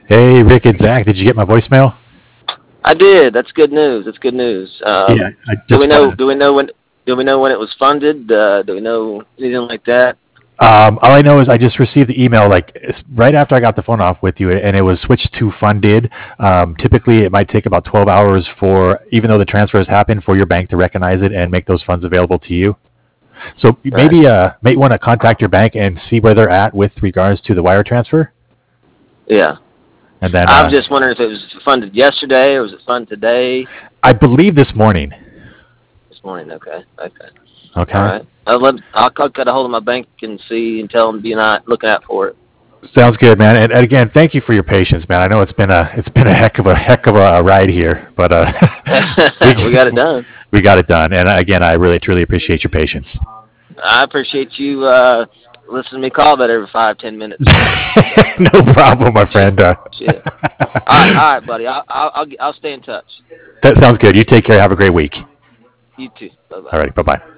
Hey, Rick and Zach, did you get my voicemail? I did. That's good news. That's good news. Yeah, I Do we just know? wanted. Do we know when? Do we know when it was funded? Do we know anything like that? All I know is I just received the email right after I got the phone off with you, and it was switched to funded. Typically, it might take about 12 hours for, even though the transfer has happened, for your bank to recognize it and make those funds available to you. So Right. maybe may want to contact your bank and see where they're at with regards to the wire transfer, Yeah. and then I'm just wondering if it was funded yesterday or was it funded today? I believe this morning. This morning. Okay. Okay. All Okay. right. I'll get a hold of my bank and see and tell them to be not looking out for it. Sounds good, man. And again, thank you for your patience, man. I know it's been a heck of a ride here, but we We got it done. we got it done. And again, I really truly appreciate your patience. I appreciate you listening to me call about every 5-10 minutes. No problem, my Shit. friend. Shit. All right, buddy. I'll stay in touch. That sounds good. You take care. Have a great week. You too. Bye bye. All right. Bye bye.